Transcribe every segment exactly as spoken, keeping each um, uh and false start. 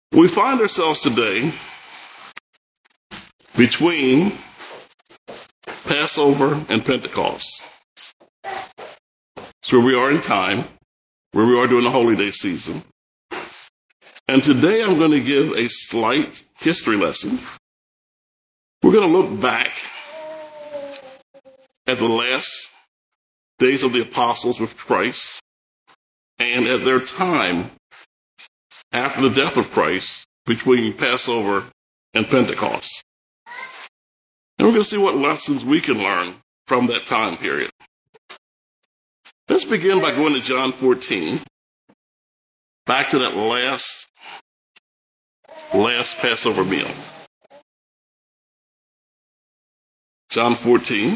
We find ourselves today between Passover and Pentecost. It's where we are in time, where we are during the Holy Day season. And today I'm going to give a slight history lesson. We're going to look back at the last days of the apostles with Christ and at their time after the death of Christ between Passover and Pentecost. And we're going to see what lessons we can learn from that time period. Let's begin by going to John fourteen, back to that last, last Passover meal. John fourteen.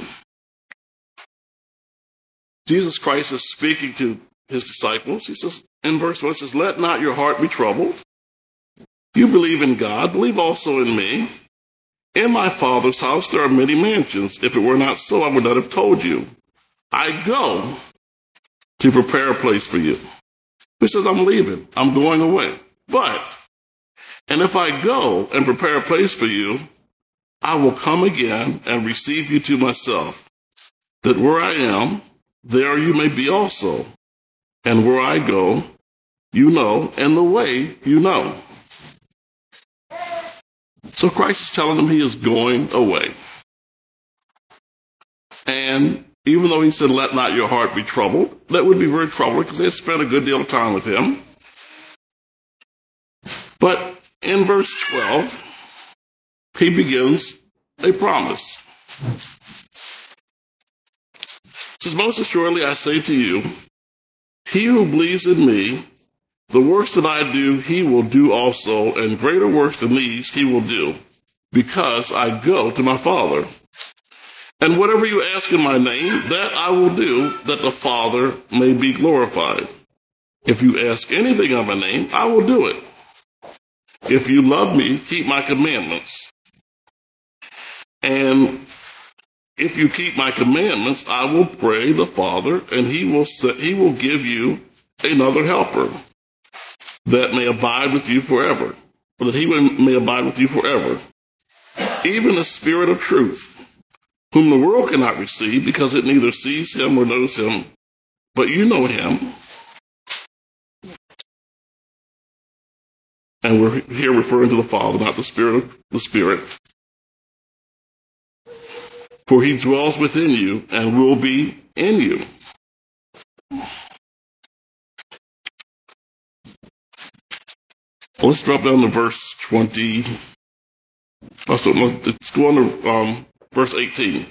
Jesus Christ is speaking to his disciples. He says, in verse one, it says, "Let not your heart be troubled. You believe in God, believe also in me. In my Father's house there are many mansions. If it were not so, I would not have told you. I go to prepare a place for you." He says, I'm leaving. I'm going away. But, and if I go and prepare a place for you, I will come again and receive you to myself, that where I am, there you may be also. And where I go, you know, and the way you know. So Christ is telling them he is going away. And even though he said, let not your heart be troubled, that would be very troubling because they had spent a good deal of time with him. But in verse twelve, he begins a promise. It says, "Most assuredly I say to you, he who believes in me, the works that I do, he will do also, and greater works than these he will do, because I go to my Father. And whatever you ask in my name, that I will do, that the Father may be glorified. If you ask anything in my name, I will do it. If you love me, keep my commandments. And if you keep my commandments, I will pray the Father, and he will set, he will give you another helper that may abide with you forever, or that he may abide with you forever. Even the Spirit of truth, whom the world cannot receive because it neither sees him or knows him, but you know him." And we're here referring to the Father, not the Spirit of the Spirit. "For he dwells within you and will be in you." Let's drop down to verse twenty. Let's go on to um, verse eighteen.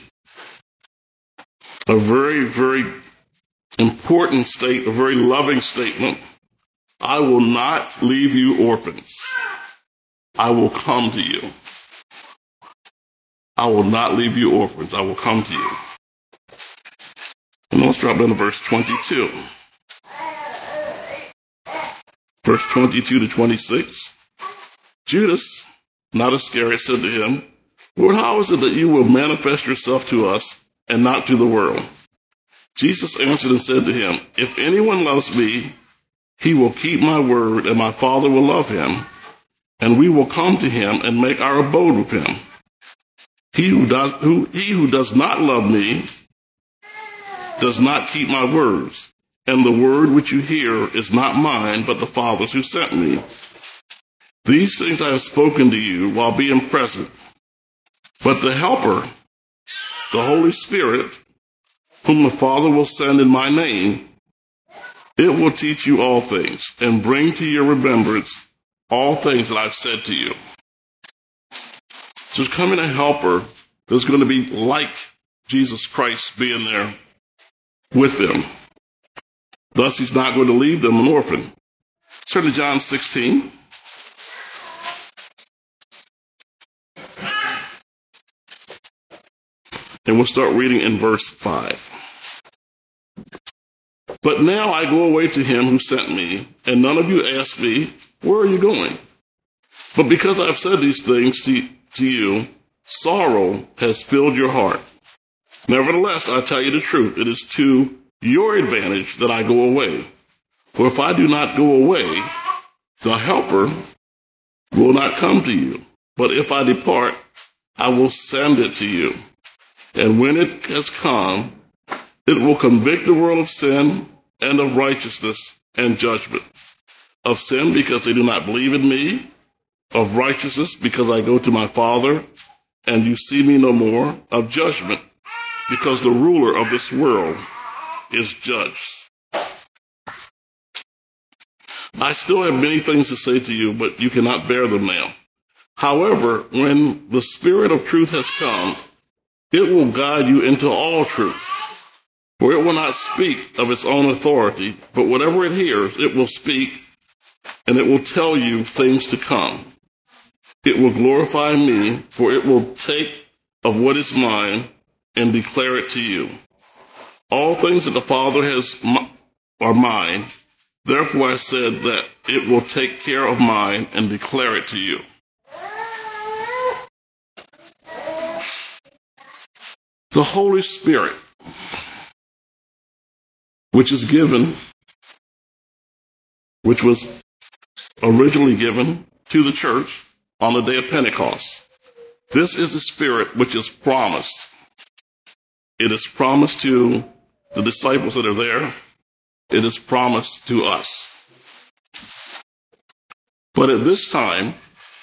A very, very important state, a very loving statement. "I will not leave you orphans. I will come to you." I will not leave you orphans. I will come to you. And let's drop down to verse twenty-two. Verse twenty-two to twenty-six. "Judas, not Iscariot, said to him, Lord, how is it that you will manifest yourself to us and not to the world? Jesus answered and said to him, If anyone loves me, he will keep my word, and my Father will love him, and we will come to him and make our abode with him. He who does, who, he who does not love me does not keep my words, and the word which you hear is not mine, but the Father's who sent me. These things I have spoken to you while being present. But the Helper, the Holy Spirit, whom the Father will send in my name, it will teach you all things and bring to your remembrance all things that I've said to you." So there's coming a helper that's going to be like Jesus Christ being there with them. Thus, he's not going to leave them an orphan. Turn to John sixteen. And we'll start reading in verse five. "But now I go away to him who sent me, and none of you ask me, where are you going? But because I have said these things to, to you, sorrow has filled your heart. Nevertheless, I tell you the truth, it is to your advantage that I go away. For if I do not go away, the Helper will not come to you. But if I depart, I will send it to you. And when it has come, it will convict the world of sin and of righteousness and judgment. Of sin, because they do not believe in me. Of righteousness, because I go to my Father, and you see me no more. Of judgment, because the ruler of this world is judged. I still have many things to say to you, but you cannot bear them now. However, when the Spirit of truth has come, it will guide you into all truth. For it will not speak of its own authority, but whatever it hears, it will speak, and it will tell you things to come. It will glorify me, for it will take of what is mine and declare it to you. All things that the Father has are mine. Therefore I said that it will take care of mine and declare it to you. The Holy Spirit, which is given, which was originally given to the church on the day of Pentecost. This is the Spirit which is promised. It is promised to the disciples that are there. It is promised to us. But at this time,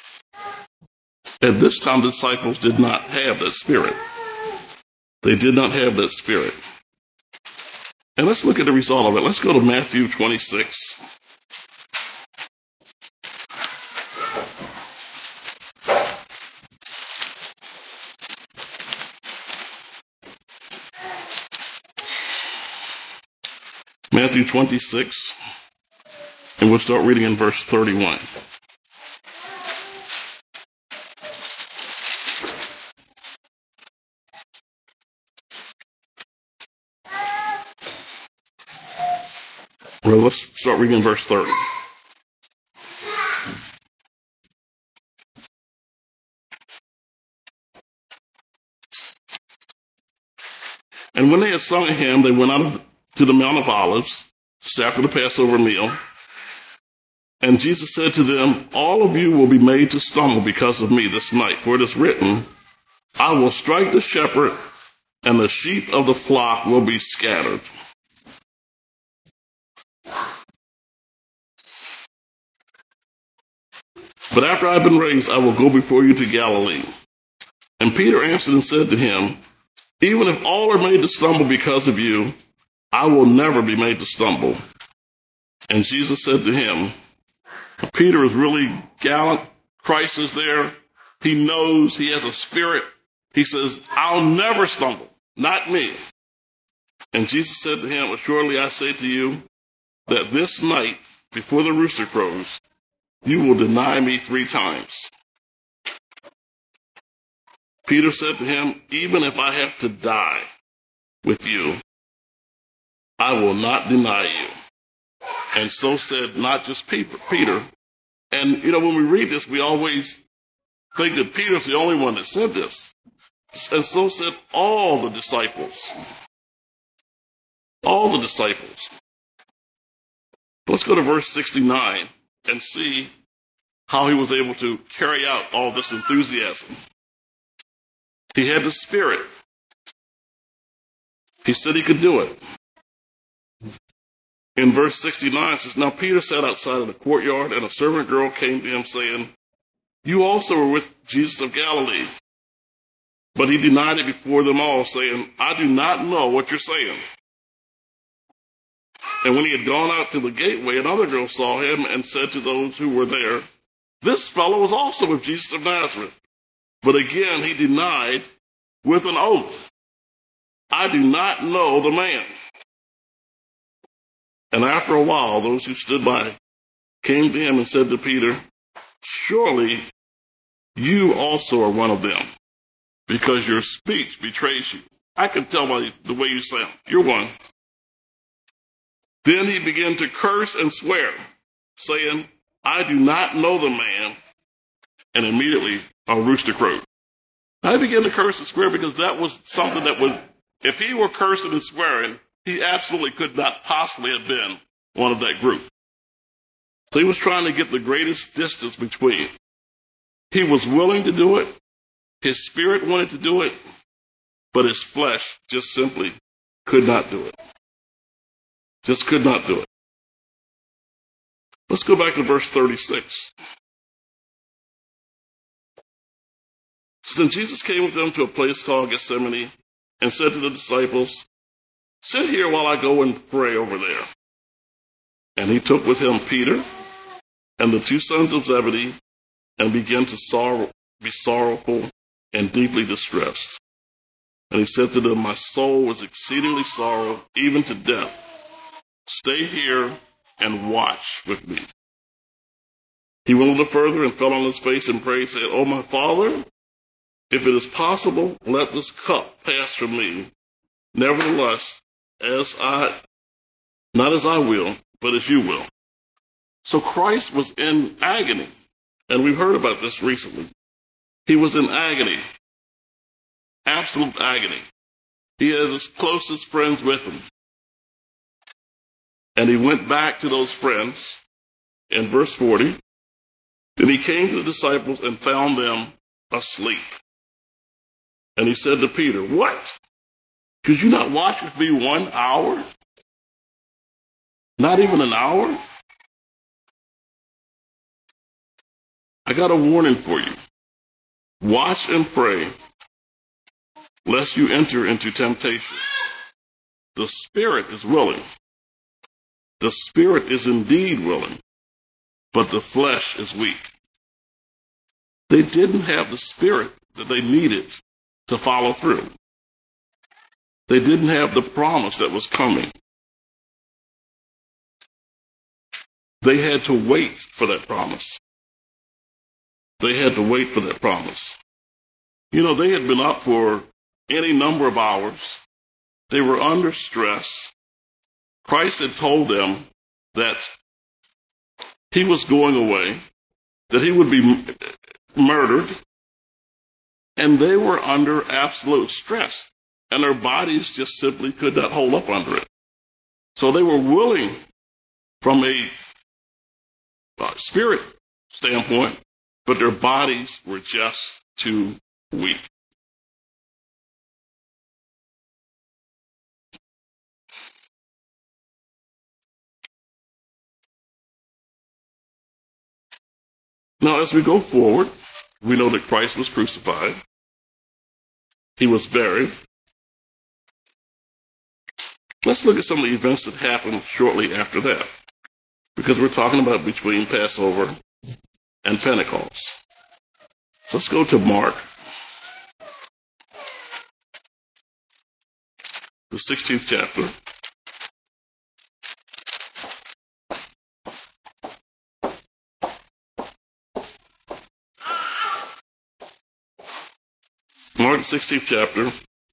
at this time, the disciples did not have that Spirit. They did not have that Spirit. And let's look at the result of it. Let's go to Matthew twenty-six. Matthew twenty-six, and we'll start reading in verse thirty-one. Well, let's start reading in verse thirty. And when they had sung a hymn, they went out to the Mount of Olives, after the Passover meal. And Jesus said to them, all of you will be made to stumble because of me this night. For it is written, I will strike the shepherd, and the sheep of the flock will be scattered. But after I have been raised, I will go before you to Galilee. And Peter answered and said to him, even if all are made to stumble because of you, I will never be made to stumble. And Jesus said to him, Peter is really gallant. Christ is there. He knows he has a spirit. He says, I'll never stumble, not me. And Jesus said to him, assuredly I say to you that this night, before the rooster crows, you will deny me three times. Peter said to him, even if I have to die with you, I will not deny you. And so said not just Peter. And, you know, when we read this, we always think that Peter's the only one that said this. And so said all the disciples. All the disciples. Let's go to verse sixty-nine and see how he was able to carry out all this enthusiasm. He had the Spirit. He said he could do it. In verse sixty-nine, it says, now Peter sat outside of the courtyard, and a servant girl came to him saying, you also were with Jesus of Galilee. But he denied it before them all, saying, I do not know what you're saying. And when he had gone out to the gateway, another girl saw him and said to those who were there, this fellow was also with Jesus of Nazareth. But again he denied with an oath, I do not know the man. And after a while, those who stood by came to him and said to Peter, surely you also are one of them, because your speech betrays you. I can tell by the way you sound. You're one. Then he began to curse and swear, saying, I do not know the man. And immediately a rooster crowed. I began to curse and swear because that was something that would, if he were cursing and swearing, he absolutely could not possibly have been one of that group. So he was trying to get the greatest distance between He was willing to do it. His spirit wanted to do it, but his flesh just simply could not do it. Just could not do it. Let's go back to verse thirty-six. So then Jesus came with them to a place called Gethsemane and said to the disciples, "Sit here while I go and pray over there." And he took with him Peter and the two sons of Zebedee and began to sorrow, be sorrowful and deeply distressed. And he said to them, "My soul is exceedingly sorrowful, even to death. Stay here and watch with me." He went a little further and fell on his face and prayed, saying, "Oh, my Father, if it is possible, let this cup pass from me. Nevertheless, as I, not as I will, but as you will." So Christ was in agony, and we've heard about this recently. He was in agony, absolute agony. He had his closest friends with him. And he went back to those friends in verse forty. Then he came to the disciples and found them asleep. And he said to Peter, "What? Could you not watch with me one hour? Not even an hour? I got a warning for you. Watch and pray, lest you enter into temptation. The spirit is willing. The spirit is indeed willing, but the flesh is weak." They didn't have the spirit that they needed to follow through. They didn't have the promise that was coming. They had to wait for that promise. They had to wait for that promise. You know, they had been up for any number of hours. They were under stress. Christ had told them that he was going away, that he would be murdered, and they were under absolute stress, and their bodies just simply could not hold up under it. So they were willing from a uh, spirit standpoint, but their bodies were just too weak. Now, as we go forward, we know that Christ was crucified. He was buried. Let's look at some of the events that happened shortly after that, because we're talking about between Passover and Pentecost. So let's go to Mark, the sixteenth chapter. Mark, the sixteenth chapter.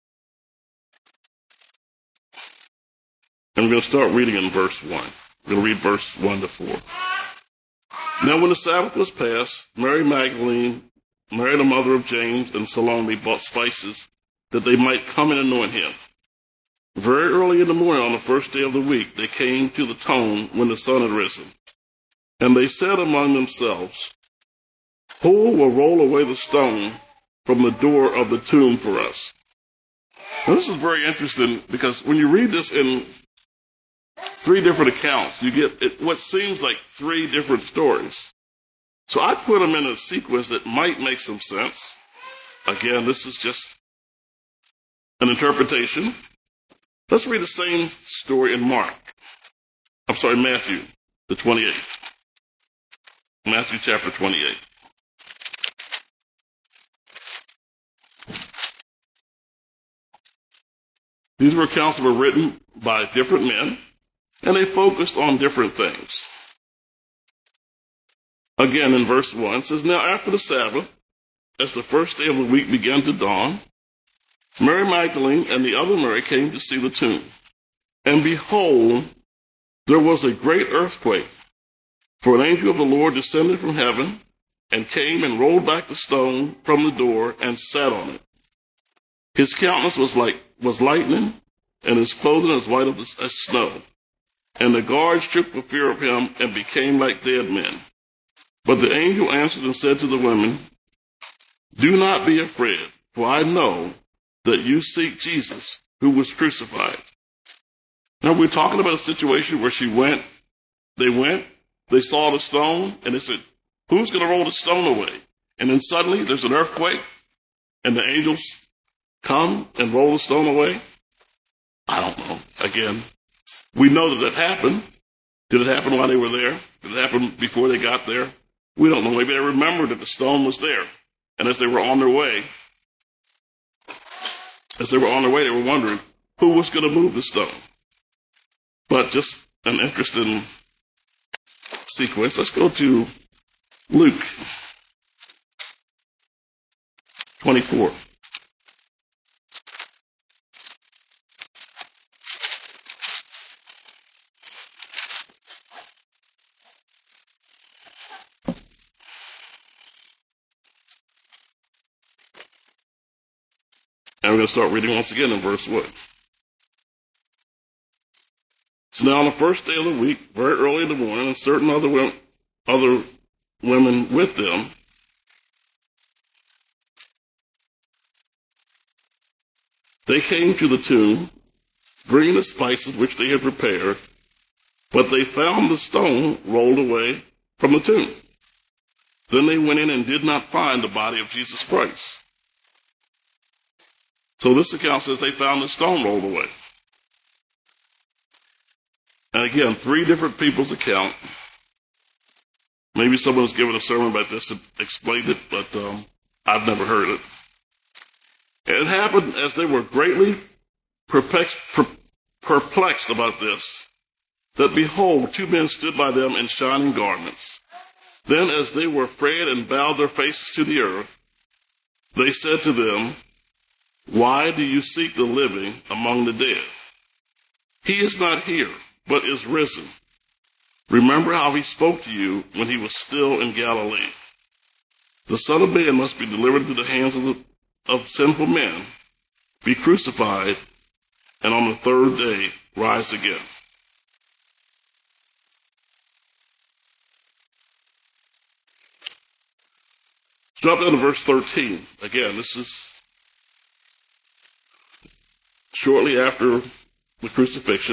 And we're going to start reading in verse one. We're going to read verse one to four. Now when the Sabbath was past, Mary Magdalene, Mary the mother of James, and Salome bought spices that they might come and anoint him. Very early in the morning on the first day of the week, they came to the tomb when the sun had risen. And they said among themselves, "Who will roll away the stone from the door of the tomb for us?" Now, this is very interesting, because when you read this in three different accounts, you get it, what seems like three different stories. So I put them in a sequence that might make some sense. Again, this is just an interpretation. Let's read the same story in Mark. I'm sorry, Matthew, the twenty-eighth. Matthew chapter twenty-eight. These were accounts that were written by different men, and they focused on different things. Again, in verse one, it says, "Now after the Sabbath, as the first day of the week began to dawn, Mary Magdalene and the other Mary came to see the tomb. And behold, there was a great earthquake, for an angel of the Lord descended from heaven and came and rolled back the stone from the door and sat on it. His countenance was like was lightning, and his clothing as white as snow. And the guards shook for fear of him and became like dead men. But the angel answered and said to the women, Do not be afraid, for I know that you seek Jesus, who was crucified. Now we're talking about a situation where she went, they went, they saw the stone, and they said, who's going to roll the stone away? And then suddenly there's an earthquake, and the angels come and roll the stone away? I don't know. Again, we know that it happened. Did it happen while they were there? Did it happen before they got there? We don't know. Maybe they remembered that the stone was there. And as they were on their way, as they were on their way, they were wondering who was going to move the stone. But just an interesting sequence. Let's go to Luke twenty-four. And we're going to start reading once again in verse one. So now on the first day of the week, very early in the morning, and certain other women, other women with them, they came to the tomb, bringing the spices which they had prepared, but they found the stone rolled away from the tomb. Then they went in and did not find the body of Jesus Christ. So this account says they found the stone rolled away. And again, three different people's account. Maybe someone has given a sermon about this and explained it, but um, I've never heard it. And it happened as they were greatly perplexed, perplexed about this, that behold, two men stood by them in shining garments. Then as they were afraid and bowed their faces to the earth, they said to them, why do you seek the living among the dead? He is not here, but is risen. Remember how he spoke to you when he was still in Galilee. The Son of Man must be delivered into the hands of, the, of sinful men, be crucified, and on the third day rise again. Drop down to verse thirteen. Again, this is shortly after the crucifixion,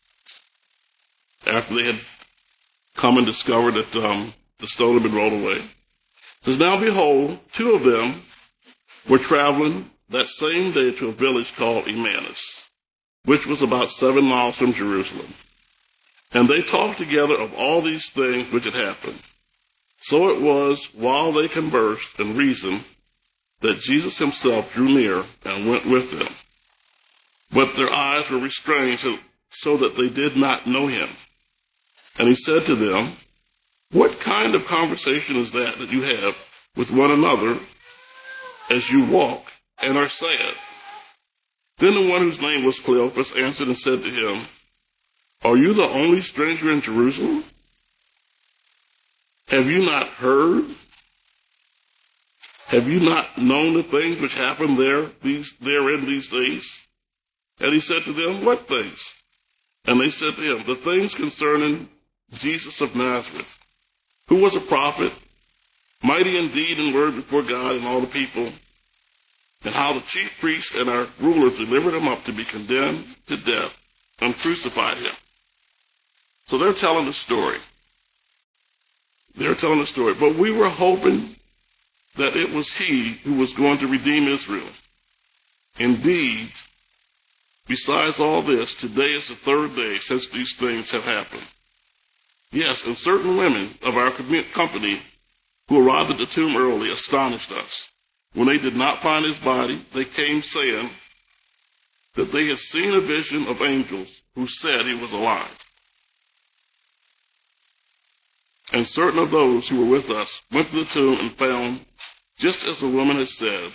after they had come and discovered that um, the stone had been rolled away. It says, now behold, two of them were traveling that same day to a village called Emmaus, which was about seven miles from Jerusalem. And they talked together of all these things which had happened. So it was, while they conversed and reasoned, that Jesus himself drew near and went with them. But their eyes were restrained so, so that they did not know him. And he said to them, what kind of conversation is that that you have with one another as you walk and are sad? Then the one whose name was Cleophas answered and said to him, are you the only stranger in Jerusalem? Have you not heard? Have you not known the things which happened there, these, therein these days? And he said to them, what things? And they said to him, the things concerning Jesus of Nazareth, who was a prophet, mighty in deed and word before God and all the people, and how the chief priests and our rulers delivered him up to be condemned to death and crucified him. So they're telling the story. They're telling the story. But we were hoping that it was he who was going to redeem Israel. Indeed, besides all this, today is the third day since these things have happened. Yes, and certain women of our company who arrived at the tomb early astonished us. When they did not find his body, they came saying that they had seen a vision of angels who said he was alive. And certain of those who were with us went to the tomb and found, just as the woman had said,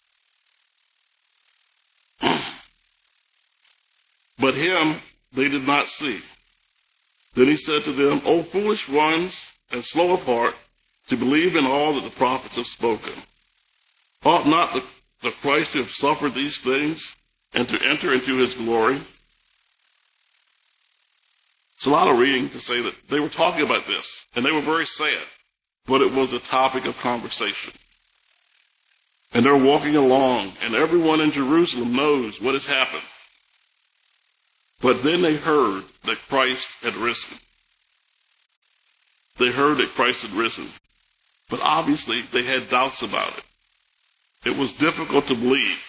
but him they did not see. Then he said to them, O foolish ones, and slow of heart, to believe in all that the prophets have spoken. Ought not the, the Christ to have suffered these things, and to enter into his glory? It's a lot of reading to say that they were talking about this, and they were very sad, but it was a topic of conversation. And they're walking along, and everyone in Jerusalem knows what has happened. But then they heard that Christ had risen. They heard that Christ had risen. But obviously, they had doubts about it. It was difficult to believe.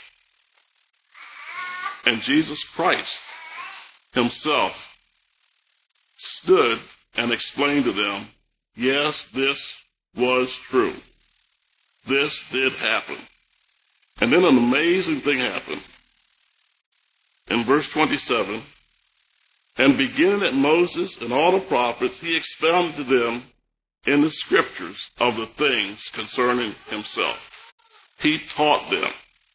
And Jesus Christ himself stood and explained to them, yes, this was true. This did happen. And then an amazing thing happened. In verse twenty-seven, and beginning at Moses and all the prophets, he expounded to them in the scriptures of the things concerning himself. He taught them.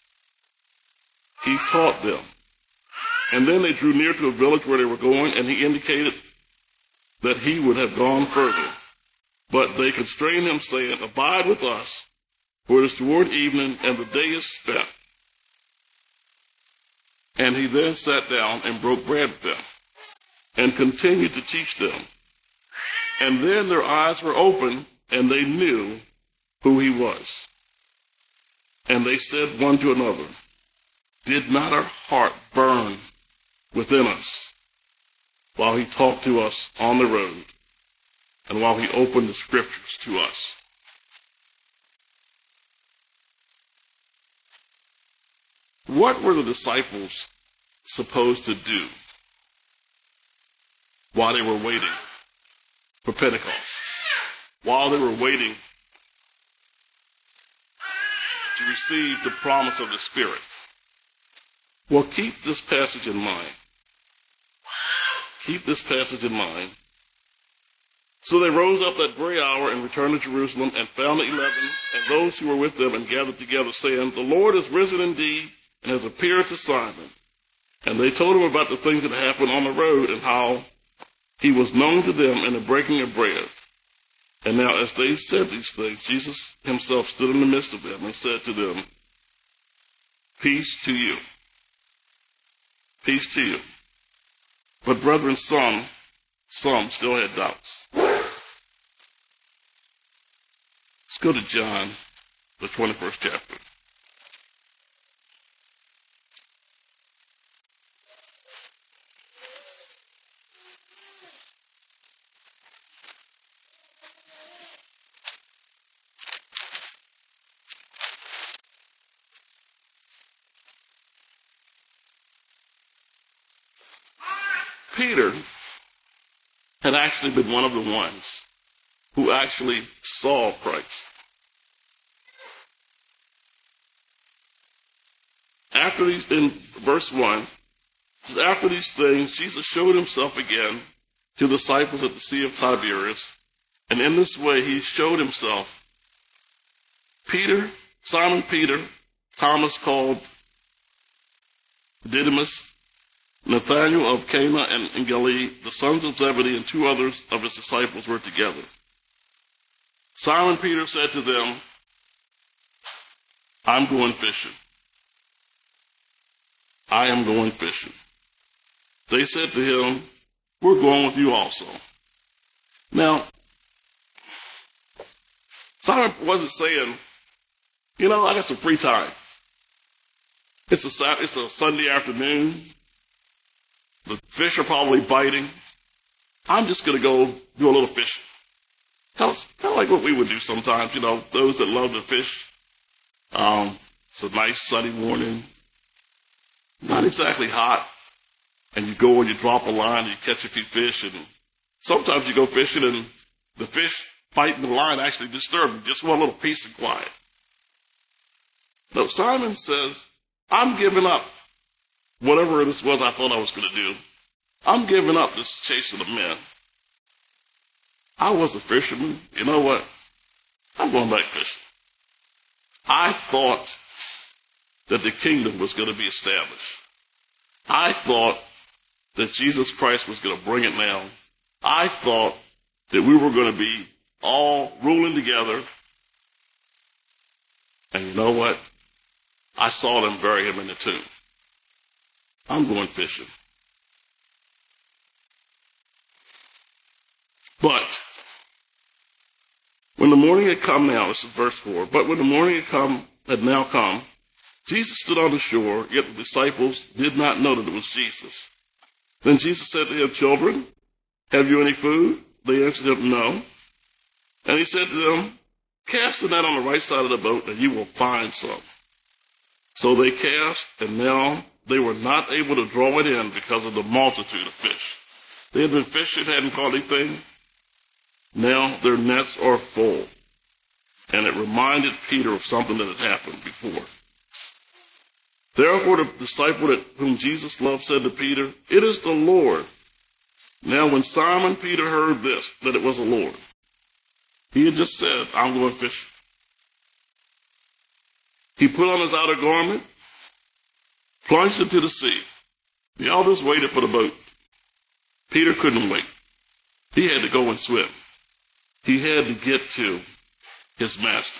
He taught them. And then they drew near to a village where they were going, and he indicated that he would have gone further. But they constrained him, saying, abide with us, for it is toward evening, and the day is spent. And he then sat down and broke bread with them, and continued to teach them. And then their eyes were opened, and they knew who he was. And they said one to another, did not our heart burn within us while he talked to us on the road, and while he opened the scriptures to us? What were the disciples supposed to do while they were waiting for Pentecost? While they were waiting to receive the promise of the Spirit? Well, keep this passage in mind. Keep this passage in mind. So they rose up that very hour and returned to Jerusalem, and found the eleven and those who were with them, and gathered together, saying, the Lord is risen indeed, and has appeared to Simon. And they told him about the things that happened on the road, and how he was known to them in the breaking of bread. And now as they said these things, Jesus himself stood in the midst of them and said to them, peace to you. Peace to you. But brethren, some, some still had doubts. Let's go to John, the twenty-first chapter. Peter had actually been one of the ones who actually saw Christ. After these, in verse one, after these things, Jesus showed himself again to the disciples at the Sea of Tiberias. And in this way, he showed himself. Peter, Simon Peter, Thomas called Didymus, Nathanael of Cana and in Galilee, the sons of Zebedee, and two others of his disciples were together. Simon Peter said to them, I'm going fishing. I am going fishing. They said to him, we're going with you also. Now, Simon wasn't saying, you know, I got some free time. It's a, it's a Sunday afternoon. The fish are probably biting. I'm just going to go do a little fishing. Kind of, kind of like what we would do sometimes, you know, those that love to fish. Um, it's a nice sunny morning. Not exactly hot. And you go and you drop a line and you catch a few fish. And sometimes you go fishing and the fish fighting the line actually disturb you. Just want a little peace and quiet. So Simon says, I'm giving up whatever this was I thought I was going to do. I'm giving up this chasing of men. I was a fisherman. You know what? I'm going back fishing. I thought that the kingdom was going to be established. I thought that Jesus Christ was going to bring it down. I thought that we were going to be all ruling together. And you know what? I saw them bury him in the tomb. I'm going fishing. But when the morning had come now, this is verse four, but when the morning had come had now come, Jesus stood on the shore, yet the disciples did not know that it was Jesus. Then Jesus said to him, "Children, have you any food?" They answered him, "No." And he said to them, "Cast the net on the right side of the boat, and you will find some." So they cast, and now they were not able to draw it in because of the multitude of fish. They had been fishing, hadn't caught anything. Now their nets are full. And it reminded Peter of something that had happened before. Therefore the disciple that whom Jesus loved said to Peter, "It is the Lord." Now when Simon Peter heard this, that it was the Lord, he had just said, "I'm going fishing." He put on his outer garment, plunged into the sea. The others waited for the boat. Peter couldn't wait. He had to go and swim. He had to get to his master.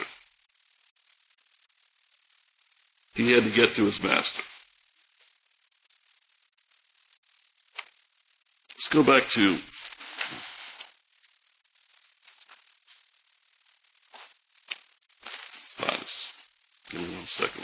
He had to get to his master. Let's go back to Titus. Give me one second.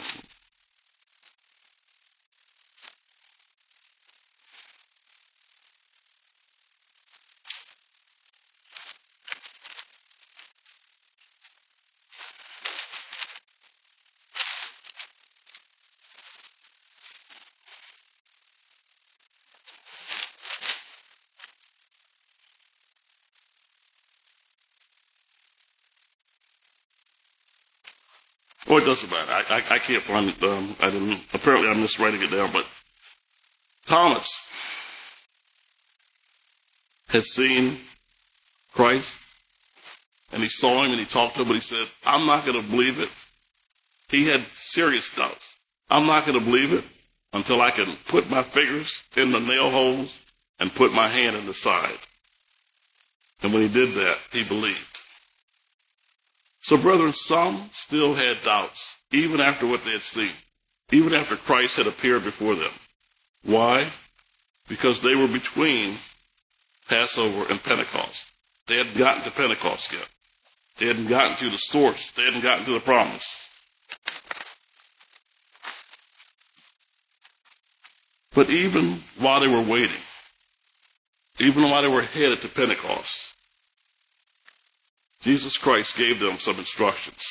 Well, it doesn't matter. I, I, I can't find it. Um, I didn't. Apparently, I'm just writing it down. But Thomas had seen Christ, and he saw him, and he talked to him, but he said, "I'm not going to believe it." He had serious doubts. "I'm not going to believe it until I can put my fingers in the nail holes and put my hand in the side." And when he did that, he believed. So, brethren, some still had doubts, even after what they had seen, even after Christ had appeared before them. Why? Because they were between Passover and Pentecost. They hadn't gotten to Pentecost yet. They hadn't gotten to the source. They hadn't gotten to the promise. But even while they were waiting, even while they were headed to Pentecost, Jesus Christ gave them some instructions.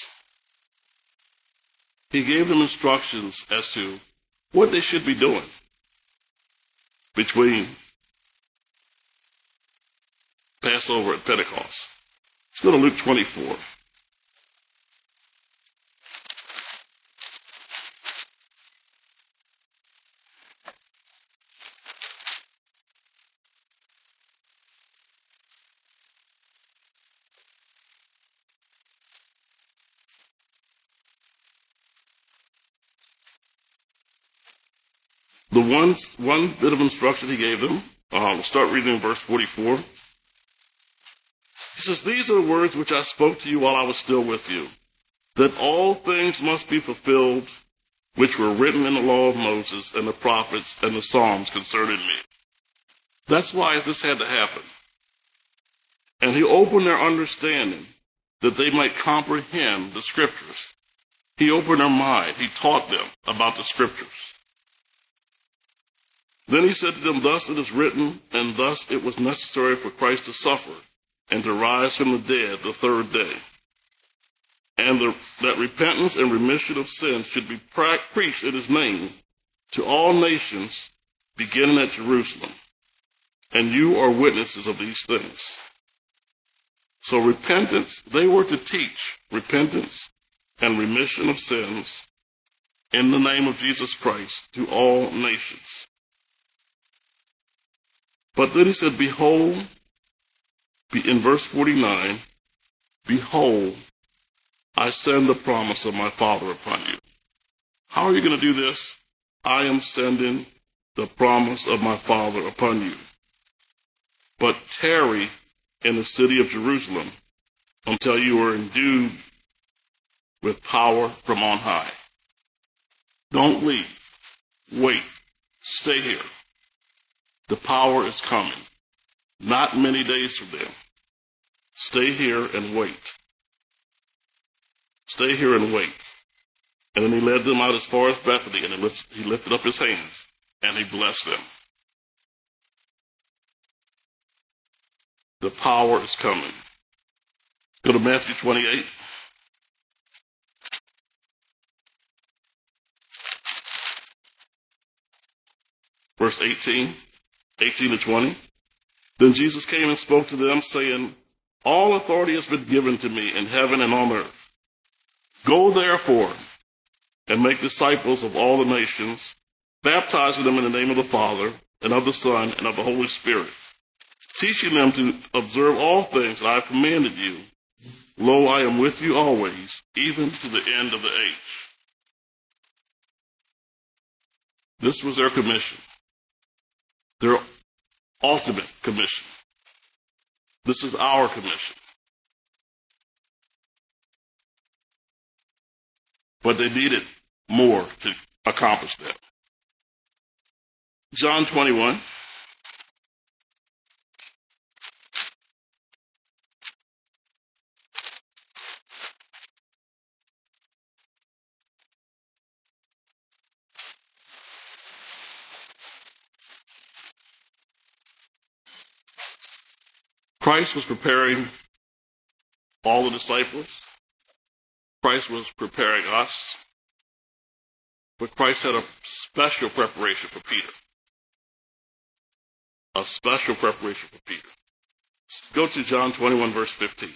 He gave them instructions as to what they should be doing between Passover and Pentecost. Let's go to Luke twenty-four. The one, one bit of instruction he gave them, uh, we'll start reading in verse forty-four. He says, "These are the words which I spoke to you while I was still with you, that all things must be fulfilled which were written in the law of Moses and the prophets and the Psalms concerning me." That's why this had to happen. And he opened their understanding that they might comprehend the scriptures. He opened their mind. He taught them about the scriptures. Then he said to them, "Thus it is written, and thus it was necessary for Christ to suffer and to rise from the dead the third day, and the, that repentance and remission of sins should be pra- preached in his name to all nations, beginning at Jerusalem. And you are witnesses of these things." So repentance, they were to teach repentance and remission of sins in the name of Jesus Christ to all nations. But then he said, "Behold," in verse forty-nine, "Behold, I send the promise of my Father upon you." How are you going to do this? "I am sending the promise of my Father upon you. But tarry in the city of Jerusalem until you are endued with power from on high." Don't leave. Wait. Stay here. The power is coming. Not many days from then. Stay here and wait. Stay here and wait. And then he led them out as far as Bethany, and he lift- he lifted up his hands, and he blessed them. The power is coming. Go to Matthew twenty-eight. Verse eighteen, eighteen to twenty. Then Jesus came and spoke to them, saying, all authority has been given to me in heaven and on earth. Go therefore and make disciples of all the nations, baptizing them in the name of the Father and of the Son and of the Holy Spirit, teaching them to observe all things that I have commanded you. Lo, I am with you always, even to the end of the age. This was their commission, their ultimate commission. This is our commission. But they needed more to accomplish that. John twenty-one. Christ was preparing all the disciples. Christ was preparing us. But Christ had a special preparation for Peter. A special preparation for Peter. Go to John twenty-one, verse fifteen.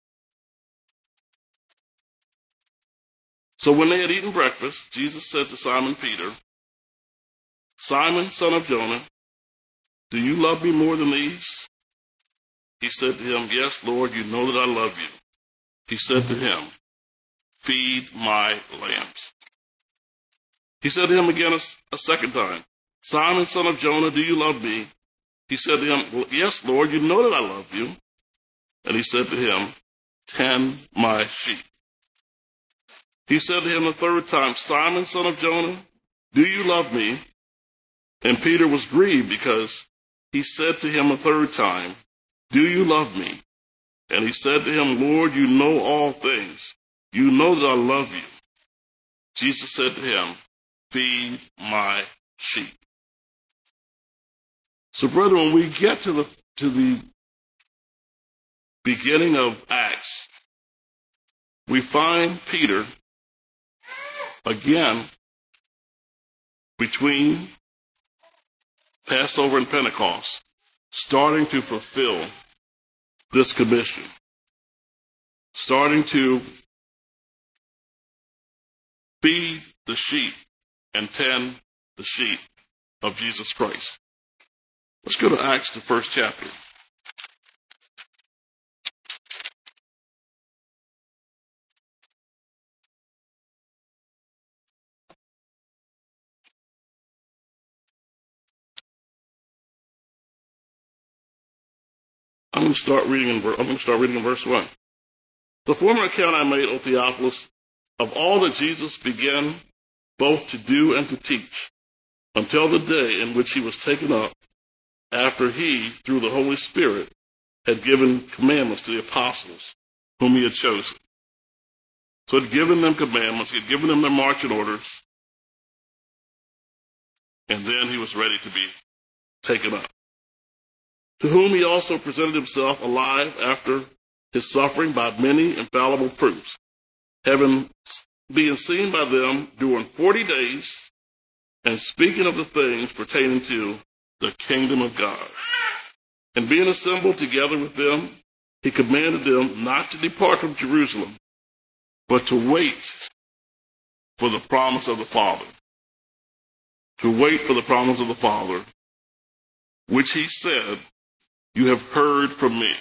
So when they had eaten breakfast, Jesus said to Simon Peter, Simon, son of Jonah, do you love me more than these? He said to him, yes, Lord, you know that I love you. He said to him, feed my lambs. He said to him again a, a second time, Simon, son of Jonah, do you love me? He said to him, well, yes, Lord, you know that I love you. And he said to him, tend my sheep. He said to him the third time, Simon, son of Jonah, do you love me? And Peter was grieved because he said to him a third time, do you love me? And he said to him, Lord, you know all things. You know that I love you. Jesus said to him, feed my sheep. So, brethren, when we get to the to the beginning of Acts, we find Peter again between Passover and Pentecost, starting to fulfill this commission, starting to feed the sheep and tend the sheep of Jesus Christ. Let's go to Acts, the first chapter. I'm going to start reading in, I'm going to start reading in verse one. The former account I made, O Theophilus, of all that Jesus began both to do and to teach, until the day in which he was taken up, after he, through the Holy Spirit, had given commandments to the apostles whom he had chosen. So he had given them commandments, he had given them their marching orders, and then he was ready to be taken up. To whom he also presented himself alive after his suffering by many infallible proofs, having being seen by them during forty days, and speaking of the things pertaining to the kingdom of God. And being assembled together with them, he commanded them not to depart from Jerusalem, but to wait for the promise of the Father. To wait for the promise of the Father, which he said, you have heard from me.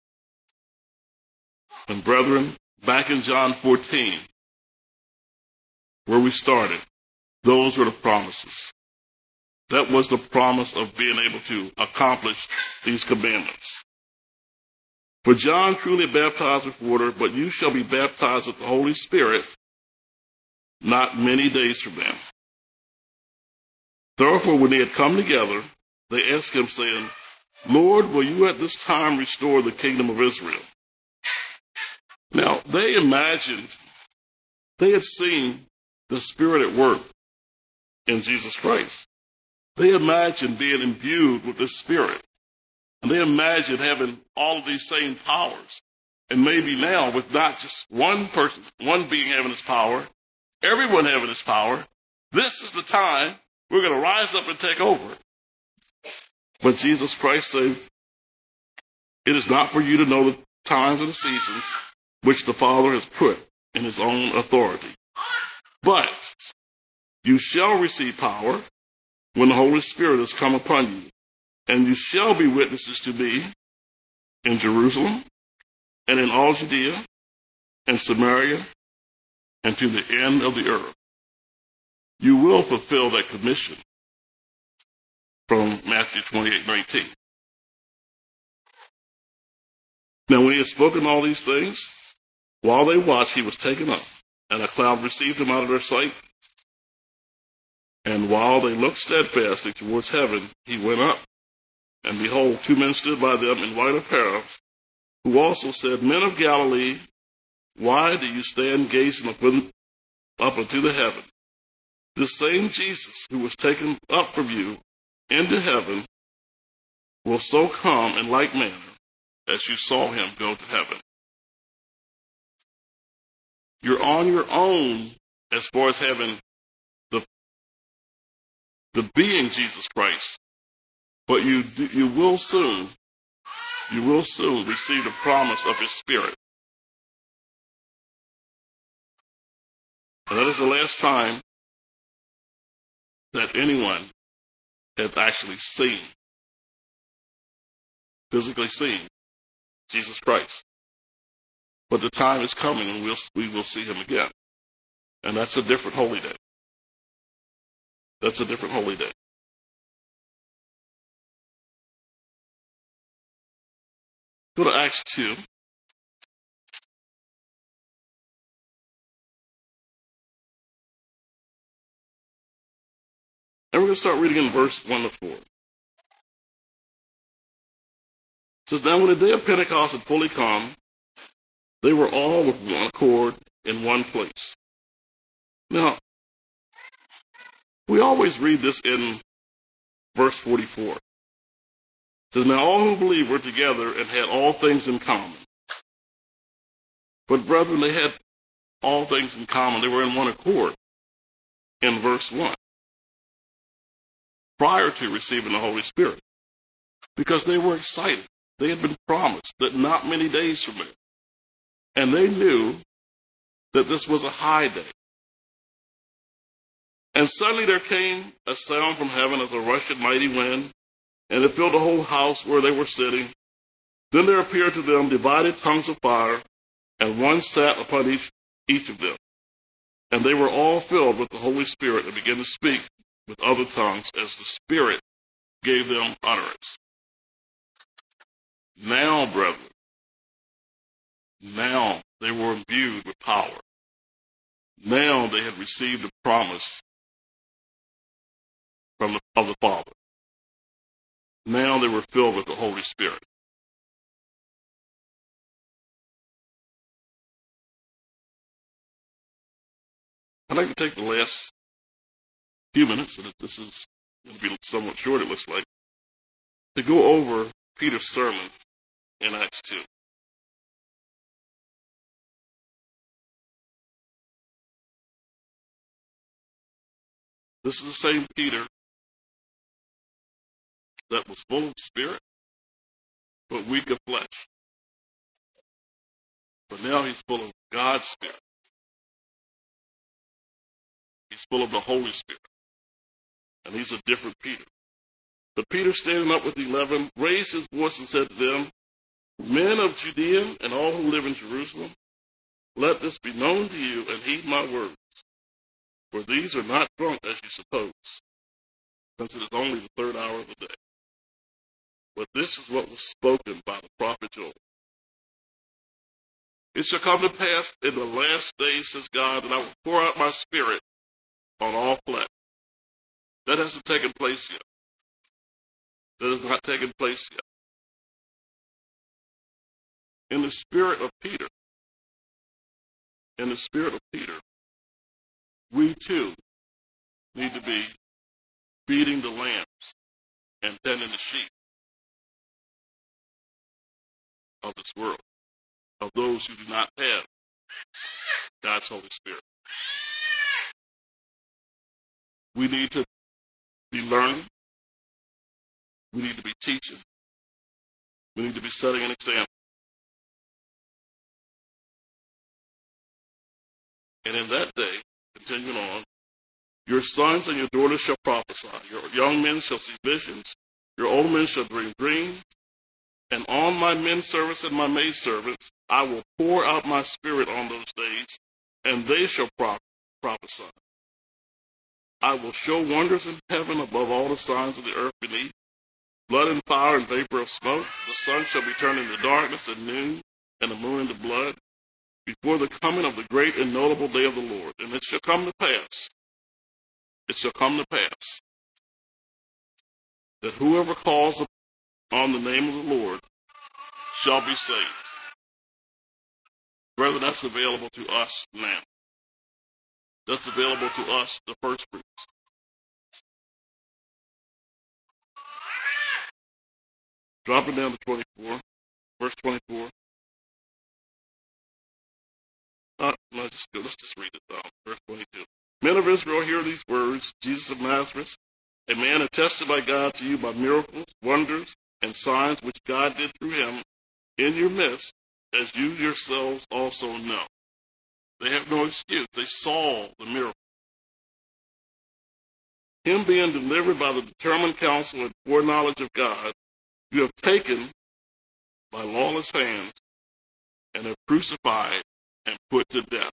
And brethren, back in John fourteen, where we started, those were the promises. That was the promise of being able to accomplish these commandments. For John truly baptized with water, but you shall be baptized with the Holy Spirit not many days from now. Therefore, when they had come together, they asked him, saying, Lord, will you at this time restore the kingdom of Israel? Now, they imagined, they had seen the Spirit at work in Jesus Christ. They imagine being imbued with the Spirit. And they imagine having all of these same powers. And maybe now, with not just one person, one being having this power, everyone having this power, this is the time we're going to rise up and take over. But Jesus Christ said, it is not for you to know the times and the seasons which the Father has put in his own authority. But you shall receive power when the Holy Spirit has come upon you, and you shall be witnesses to me in Jerusalem and in all Judea and Samaria and to the end of the earth. You will fulfill that commission from Matthew twenty-eight nineteen. Now, when he had spoken all these things, while they watched, he was taken up, and a cloud received him out of their sight. And while they looked steadfastly towards heaven, he went up. And behold, two men stood by them in white apparel, who also said, Men of Galilee, why do you stand gazing up, in, up into the heaven? This same Jesus who was taken up from you into heaven will so come in like manner as you saw him go to heaven. You're on your own as far as having the, the being Jesus Christ, but you do, you will soon, you will soon receive the promise of his Spirit. And that is the last time that anyone has actually seen, physically seen, Jesus Christ. But the time is coming and we'll, we will see him again. And that's a different holy day. That's a different holy day. Go to Acts two. And we're going to start reading in verse one to four. It says, Now when the day of Pentecost had fully come, they were all with one accord in one place. Now, we always read this in verse forty-four. It says, Now all who believed were together and had all things in common. But brethren, they had all things in common. They were in one accord in verse one, prior to receiving the Holy Spirit, because they were excited. They had been promised that not many days from now. And they knew that this was a high day. And suddenly there came a sound from heaven as a rushing mighty wind, and it filled the whole house where they were sitting. Then there appeared to them divided tongues of fire, and one sat upon each, each of them. And they were all filled with the Holy Spirit and began to speak with other tongues as the Spirit gave them utterance. Now, brethren, now they were imbued with power. Now they had received the promise from the, of the Father. Now they were filled with the Holy Spirit. I'd like to take the last few minutes, and this is going to be somewhat short, it looks like, to go over Peter's sermon in Acts two. This is the same Peter that was full of spirit, but weak of flesh. But now he's full of God's Spirit. He's full of the Holy Spirit. And he's a different Peter. But Peter, standing up with the eleven, raised his voice and said to them, Men of Judea and all who live in Jerusalem, let this be known to you and heed my words. For these are not drunk as you suppose, since it is only the third hour of the day. But this is what was spoken by the prophet Joel. It shall come to pass in the last days, says God, that I will pour out my Spirit on all flesh. That hasn't taken place yet. That has not taken place yet. In the spirit of Peter, in the spirit of Peter, we too need to be feeding the lambs and tending the sheep of this world, of those who do not have God's Holy Spirit. We need to be learning. We need to be teaching. We need to be setting an example. And in that day, continuing on, your sons and your daughters shall prophesy. Your young men shall see visions. Your old men shall dream dreams. And on my men servants and my maid servants, I will pour out my spirit on those days, and they shall pro- prophesy. I will show wonders in heaven above all the signs of the earth beneath, blood and fire and vapor of smoke. The sun shall be turned into darkness at noon, and the moon into blood, before the coming of the great and notable day of the Lord. And it shall come to pass, it shall come to pass, that whoever calls on the name of the Lord shall be saved. Brethren, that's available to us now. That's available to us, the first fruits. Dropping down to twenty-four, verse twenty-four. Uh, let's, just go, let's just read it down. Verse twenty-two. Men of Israel, hear these words. Jesus of Nazareth, a man attested by God to you by miracles, wonders, and signs which God did through him in your midst, as you yourselves also know. They have no excuse. They saw the miracle. Him being delivered by the determined counsel and foreknowledge of God, you have taken by lawless hands and have crucified and put to death,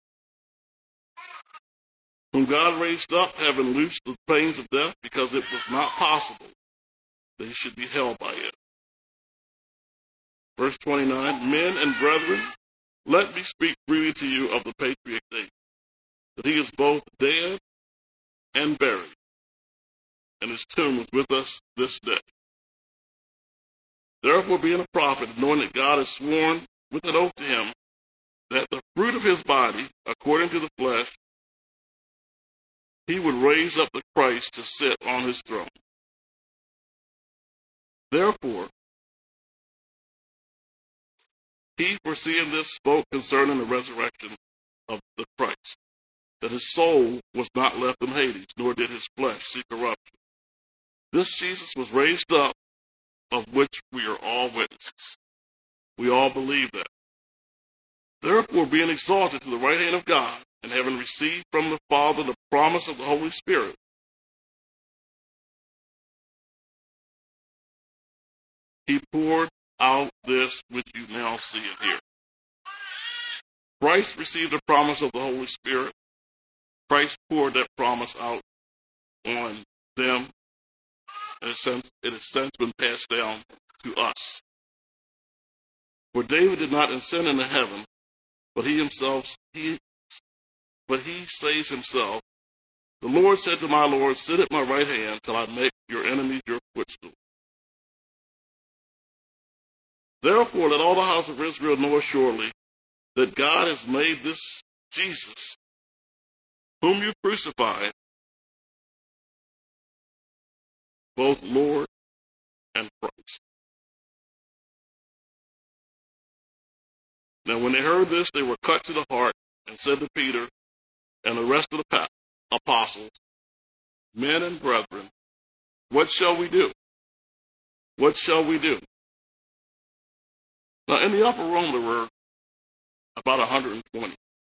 whom God raised up, having loosed the pains of death, because it was not possible that he should be held by it. Verse twenty-nine, men and brethren, let me speak freely to you of the patriarch David, that he is both dead and buried, and his tomb is with us this day. Therefore, being a prophet, knowing that God has sworn with an oath to him that the fruit of his body, according to the flesh, he would raise up the Christ to sit on his throne. Therefore, he, foreseeing this, spoke concerning the resurrection of the Christ, that his soul was not left in Hades, nor did his flesh see corruption. This Jesus was raised up, of which we are all witnesses. We all believe that. Therefore, being exalted to the right hand of God, and having received from the Father the promise of the Holy Spirit, he poured out this which you now see and hear. Christ received the promise of the Holy Spirit. Christ poured that promise out on them, and it has since been passed down to us. For David did not ascend into heaven, but he himself, he, but he says himself, the Lord said to my Lord, sit at my right hand till I make your enemies your footstool. Therefore, let all the house of Israel know assuredly that God has made this Jesus, whom you crucified, both Lord and Christ. Now, when they heard this, they were cut to the heart and said to Peter and the rest of the apostles, men and brethren, what shall we do? What shall we do? Now, in the upper room, there were about one hundred twenty.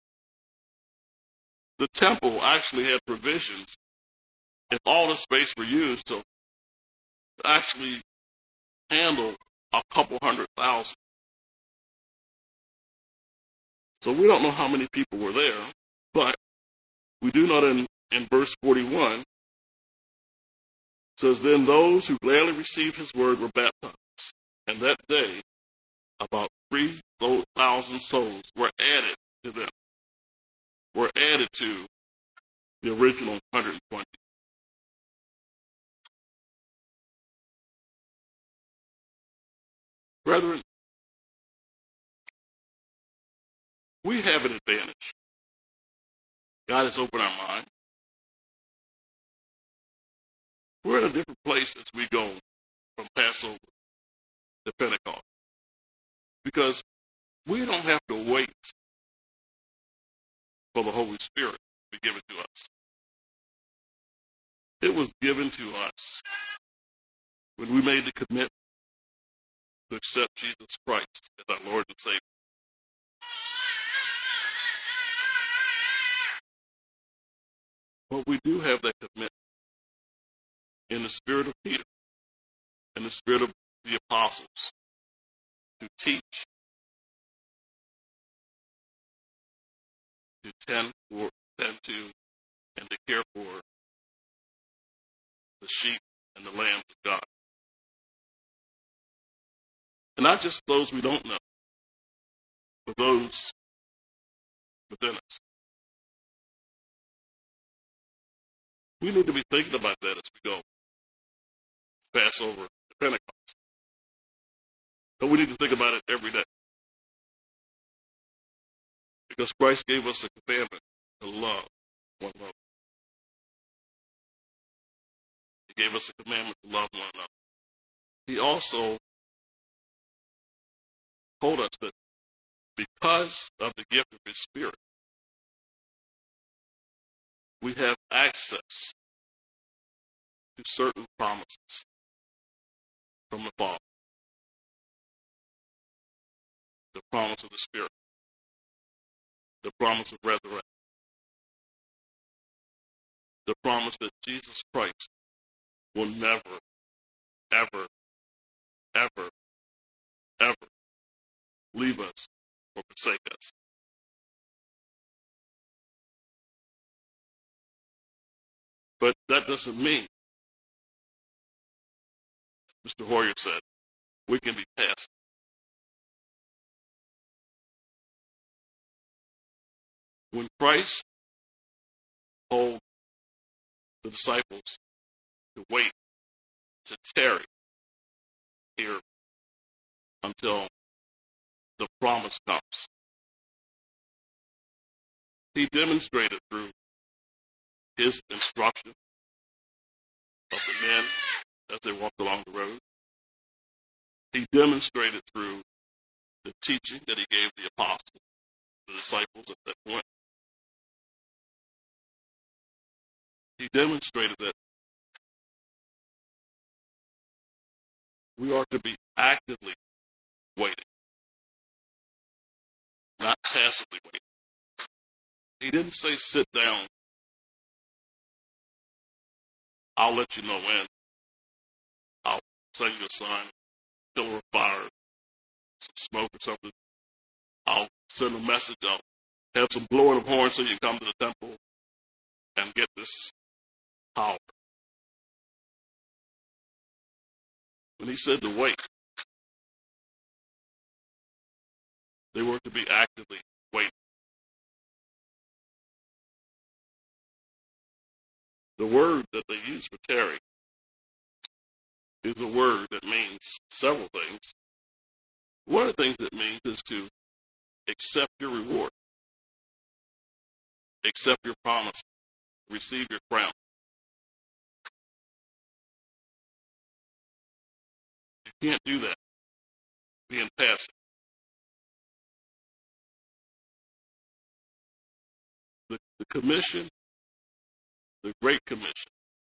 The temple actually had provisions, if all the space were used, to actually handle a couple hundred thousand. So we don't know how many people were there, but we do know that in, in verse forty-one, it says, then those who gladly received his word were baptized. And that day, about three thousand souls were added to them, were added to the original one hundred twenty. Brethren, we have an advantage. God has opened our mind. We're in a different place as we go from Passover to Pentecost because we don't have to wait for the Holy Spirit to be given to us. It was given to us when we made the commitment to accept Jesus Christ as our Lord and Savior. But we do have that commitment in the spirit of Peter, in the spirit of the apostles, to teach, to tend for, tend to, and to care for the sheep and the lambs of God. And not just those we don't know, but those within us. We need to be thinking about that as we go Passover to Pentecost. But we need to think about it every day. Because Christ gave us a commandment to love one another. He gave us a commandment to love one another. He also told us that because of the gift of His Spirit, we have access to certain promises from the Father. The promise of the Spirit, the promise of resurrection, the promise that Jesus Christ will never, ever, ever, ever leave us or forsake us. But that doesn't mean, Mister Hoyer said, we can be passive. When Christ told the disciples to wait, to tarry here until the promise comes, He demonstrated through His instruction of the men as they walked along the road. He demonstrated through the teaching that He gave the apostles, the disciples at that point. He demonstrated that we are to be actively waiting, not passively waiting. He didn't say, sit down, I'll let you know when. I'll send you a sign, pillar of fire, some smoke or something. I'll send a message out, have some blowing of horns so you can come to the temple and get this power. When He said to wait, they were to be actively waiting. The word that they use for tarry is a word that means several things. One of the things it means is to accept your reward, accept your promise, receive your crown. You can't do that being passive. The, the commission, the Great Commission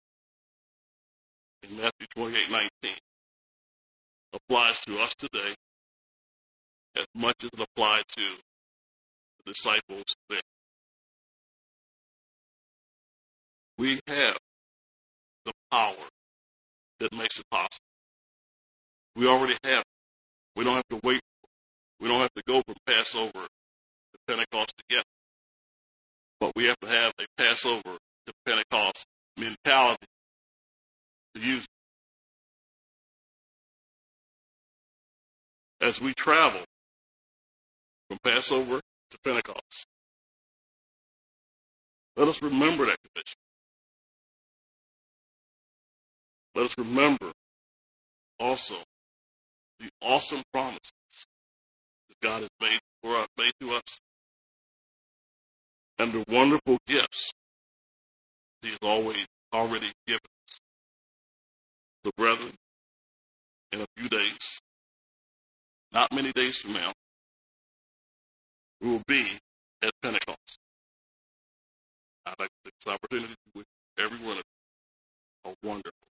in Matthew twenty-eight nineteen applies to us today as much as it applied to the disciples then. We have the power that makes it possible. We already have it. We don't have to wait. We don't have to go from Passover to Pentecost together. But we have to have a Passover to Pentecost mentality to use it. As we travel from Passover to Pentecost, let us remember that commission. Let us remember also the awesome promises that God has made for us, made to us. and the wonderful gifts He has always already given. So, brethren, in a few days, not many days from now, we will be at Pentecost. I'd like to take this opportunity to wish everyone a wonderful